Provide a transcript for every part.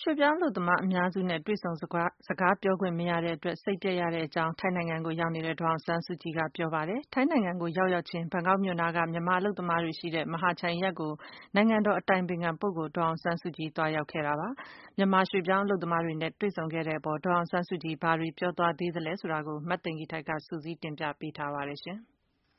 ရွှေ့ပြောင်းအလုပ်သမားအများစုနဲ့တွေ့ဆုံစကားပြောခွင့်မရတဲ့အတွက်စိတ်ပျက်ရတဲ့အကြောင်းထိုင်းနိုင်ငံကိုရောက်နေတဲ့ဒေါ်အောင်ဆန်းစုကြည်ကပြောပါတယ်။ထိုင်းနိုင်ငံကိုရောက်ချင်းဘန်ကောက်မြို့နားကမြန်မာအလုပ်သမားတွေရှိတဲ့မဟာချိုင်ရပ်ကိုနိုင်ငံတော်အတိုင်ပင်ခံပုဂ္ဂိုလ်ဒေါ်အောင်ဆန်းစုကြည်သွားရောက်ခဲ့တာပါ။မြန်မာရွှေ့ပြောင်းအလုပ်သမားတွေနဲ့တွေ့ဆုံခဲ့တဲ့အပေါ်ဒေါ်အောင်ဆန်းစုကြည်ဘာတွေပြောသွားသေးသလဲဆိုတာကိုမသိင်္ဂီထိုက်ကစုစည်းတင်ပြပေးထားပါတယ်ရှင်။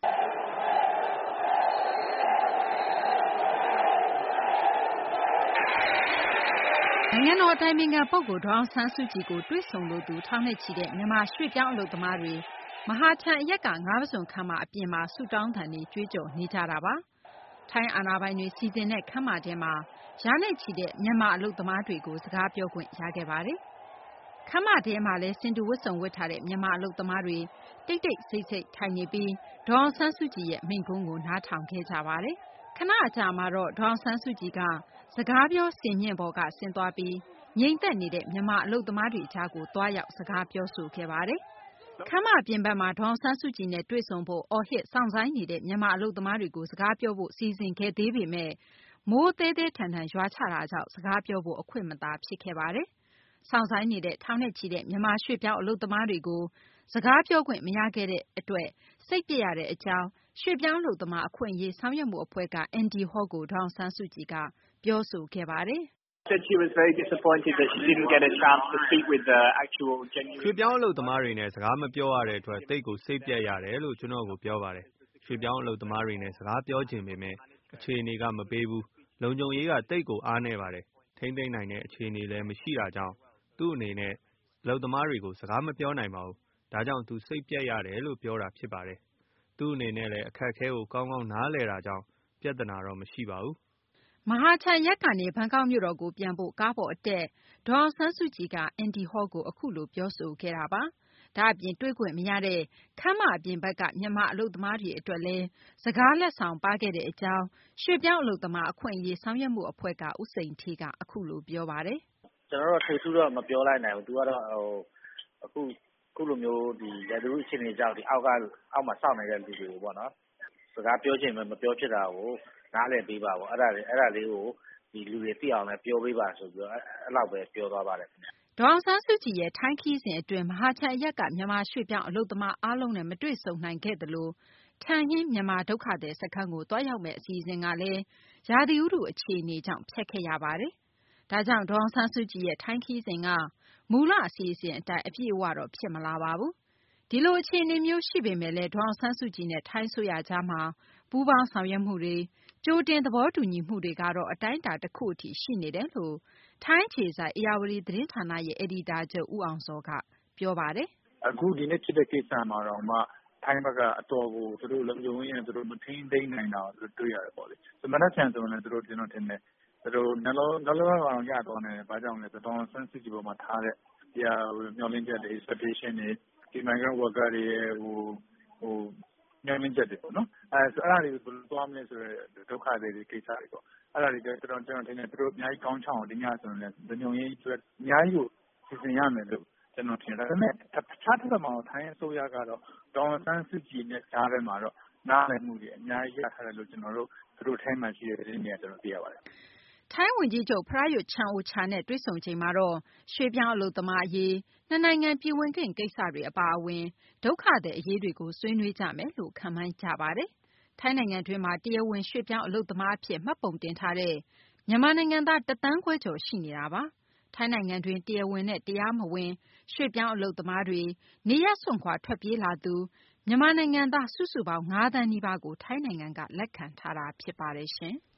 နိုင်ငံတော်အတိုင်ပင်ခံပုဂ္ဂိုလ်ဒေါ်အောင်ဆန်းစုကြည်ကိုတွေ့ဆုံလိုသူထောင်နဲ့ချီတဲ့မြန်မာရွှေ့ပြောင်းအလုပ်သမားတွေမဟာချိုင်အရပ်ကငါးပုစွန်ခန်းမအပြင်မှာဆုတောင်းသံတွေကြွေးကြော်နေကြတာပါ။ထိုင်းအာဏာပိုင်တွေစီစဉ်တဲ့ခန်းမထဲမှာရာနဲ့ချီတဲ့မြန်မာအလုပ်သမားတွေကိုစကားပြောခွင့်ရခဲ့ပါတယ်။ခန်းမထဲမှာလည်းဆင်တူဝတ်စုံဝတ်ထားတဲ့မြန်မာအလုပ်သမားတွေတိတ်တိတ်ဆိတ်ဆိတ်ထိုင်နေပြီးဒေါ်အောင်ဆန်းစုကြည်ရဲ့မိန့်ခွန်းကိုနားထောင်ခဲ့ကြပါတယ်။ခဏအကြာမှာတော့ဒေါ်အောင်ဆန်းစုကြည်ကစကားပြောစင်မြင့်ပေါ်ကဆင်းသွားပြီးငြိမ်သက်နေတဲ့မြန်မာအလုပ်သမားတွေကြားကိုသွားရောက်စကားပြောဆိုခဲ့ပါတယ်။ခန်းမအပြင်ဘက်မှာဒေါ်အောင်ဆန်းစုကြည်နဲ့တွေ့ဆုံဖို့အော်ဟစ်စောင့်ဆိုင်းနေတဲ့မြန်မာအလုပ်သမားတွေကိုစကားပြောဖို့စီစဉ်ခဲ့သေးပေမဲ့မိုးသည်းထန်ထန်ရွာချတာကြောင့်စကားပြောဖို့အခွင့်မသာဖြစ်ခဲ့ပါတယ်။စောင့်ဆိုင်းနေတဲ့ထောင်နဲ့ချီတဲ့မြန်မာရွှေ့ပြောင်းအလုပ်သမားတွေကိုစကားပြောခွင့်မရခဲ့တဲ့အတွက်စိတ်ပျက်ရတဲ့အကြောင်းရွှေ့ပြောင်းအလုပ်သမားအခွင့်အရေးဆောင်ရွက်မှုအဖွဲ့က ND Hall ကိုဒေါ်အောင်ဆန်းစုကြည်ကပြောဆိုခဲ့ပါတယ်။ said she was very disappointed that she didn't get a chance to speak with the actual genuine ရွှေ့ပြောင်းအလုပ်သမားတွေနဲ့စကားမပြောရတဲ့အတွက်တိတ်ကိုစိတ်ပြက်ရတယ်လို့ကျွန်တော်ကိုပြောပါတယ်။ရွှေ့ပြောင်းအလုပ်သမားတွေနဲ့စကားပြောချင်ပေမဲ့အခြေအနေကမပေးဘူး။လုံခြုံရေးကတိတ်ကိုအားနည်းပါတယ်။ထိမ့်သိမ့်နိုင်တဲ့အခြေအနေလည်းမရှိတာကြောင့်သူ့အနေနဲ့အလုပ်သမားတွေကိုစကားမပြောနိုင်ပါဘူး။ဒါကြောင့်သူစိတ်ပြက်ရတယ်လို့ပြောတာဖြစ်ပါတယ်။သူ့အနေနဲ့လည်းအခက်အခဲကိုကောင်းကောင်းနားလည်တာကြောင့်ပြဿနာတော့မရှိပါဘူးမဟာချိုင်ရပ်ကနေဘန်ကောက်မြို့တော်ကိုပြန်ဖို့ကားပေါ်အတက်ဒေါ်အောင်ဆန်းစုကြည်က ND Hall ကိုအခုလိုပြောဆိုခဲ့တာပါ။ဒါ့အပြင်တွေ့ခွင့်မရတဲ့ခန်းမအပြင်ဘက်ကမြန်မာအလုပ်သမားတွေအတွက်လည်းစကားလက်ဆောင်ပါခဲ့တဲ့အကြောင်းရွှေ့ပြောင်းအလုပ်သမားအခွင့်အရေးဆောင်ရွက်မှုအဖွဲ့ကဦးစိန်ဌေးကအခုလိုပြောပါတယ်။ကျွန်တော်တို့ထိပ်ထူးတော့မပြောလိုက်နိုင်ဘူး။သူကတော့အခုလိုမျိုးဒီရာသီဥတုအခြေအနေကြောင့်ဒီအောက်မှာစောင့်နေတဲ့လူတွေကိုပေါ့နော်။စကားပြောချင်မှမပြောဖြစ်တာကိုနားလည်ပေးပါပေါ့။အဲ့ဒါလေးကိုဒီလူတွေသိအောင်လည်းပြောပေးပါဆိုပြီးတော့အဲ့လောက်ပဲပြောသွားပါတယ်ခင်ဗျ။ဒေါ်အောင်ဆန်းစုကြည်ရဲ့ထိုင်းခရီးစဉ်အတွင်းမဟာချိုင်အရပ်ကမြန်မာရွှေ့ပြောင်းအလုပ်သမားအားလုံးနဲ့မတွေ့ဆုံနိုင်ခဲ့သလိုထန်ဟင်းမြန်မာဒုက္ခသည်စခန်းကိုသွားရောက်မယ့်အစီအစဉ်ကလည်းရာသီဥတုအခြေအနေကြောင့်ဖျက်ခဲ့ရပါတယ်။ဒါကြောင့်ဒေါ်အောင်ဆန်းစုကြည်ရဲ့ထိုင်းခရီးစဉ်ကမူလအစီအစဉ်အတိုင်းအပြည့်အဝတော့ဖြစ်မလာပါဘူး။ဒီလိုအခြေအနေမျိုးရှိပေမဲ့လည်းဒေါ်အောင်ဆန်းစုကြည်နဲ့ထိုင်းဆိုရကြားမှာပူးပေါင်းဆောင်ရွက်မှုတွေကြိုတင်သဘောတူညီမှုတွေကတော့အတိုင်းအတာတစ်ခုအထိရှိနေတယ်လို့ထိုင်းအခြေစိုက်ဧရာဝတီသတင်းဌာနရဲ့အယ်ဒီတာချုပ်ဦးအောင်စောကပြောပါတယ်။အခုဒီနေ့ဖြစ်တဲ့ကိစ္စမှာတော့မှထိုင်းဘက်ကအတော်ကိုသူတို့လုံခြုံရေးနဲ့သူတို့မထိန်းသိမ်းနိုင်တာကိုတွေ့ရတယ်ပေါ့လေ။မနက်ဖြန်ဆိုရင်လည်းသူတို့ကျွန်တော်ထင်တယ်သူတို့နှလုံးအောင်ရသွားတယ်။ဘာကြောင့်လဲဆိုတော့ဒေါ်အောင်ဆန်းစုကြည်ပေါ်မှာထားတဲ့မျှော်လင့်ချက်တွေ expectation တွေဒီ migrant worker တွေရဲ့မျှော်လင့်ချက်တွေပေါ့နော်။အဲ့ဒါတွေကိုဘယ်လိုသွားမလဲဆိုတဲ့ဒုက္ခတွေကိစ္စတွေပေါ့။အဲ့ဒါတွေကျွန်တော်ထင်တယ်သူတို့အများကြီးကောင်းချောင်းအောင်ဒီညဆိုရင်လည်းလုံခြုံရေးအတွက်အများကြီးကိုစီစဉ်ရမယ်လို့ကျွန်တော်ထင်တယ်။ဒါပေမဲ့တခြားတစ်ဖက်မှာထိုင်းအစိုးရကတော့ဒေါ်အောင်ဆန်းစုကြည်နဲ့ကြားထဲမှာတော့နားလည်မှုတွေအများကြီးရထားတယ်လို့ကျွန်တော်တို့သူတို့ထဲမှာရှိတဲ့သတင်းတွေကကျွန်တော်သိရပါတယ်။ထိုင်းဝန်ကြီးချုပ်ပရာယွတ်ချန်အိုချာနဲ့တွေ့ဆုံချိန်မှာတော့ရွှေ့ပြောင်းအလုပ်သမားအရေးနှစ်နိုင်ငံပြည်ဝင်ခွင့်ကိစ္စတွေအပါအဝင်ဒုက္ခသည်အရေးတွေကိုဆွေးနွေးကြမယ်လို့ခန့်မှန်းကြပါတယ်။ထိုင်းနိုင်ငံတွင်းမှာတရားဝင်ရွှေ့ပြောင်းအလုပ်သမားအဖြစ်မှတ်ပုံတင်ထားတဲ့မြန်မာနိုင်ငံသား1.5 သန်းကျော်ရှိနေတာပါ။ထိုင်းနိုင်ငံတွင်းတရားဝင်နဲ့တရားမဝင်ရွှေ့ပြောင်းအလုပ်သမားတွေနေရပ်စွန့်ခွာထွက်ပြေးလာသူမြန်မာနိုင်ငံသားစုစုပေါင်း5 သန်းနီးပါးကိုထိုင်းနိုင်ငံကလက်ခံထားတာဖြစ်ပါတယ်ရှင်။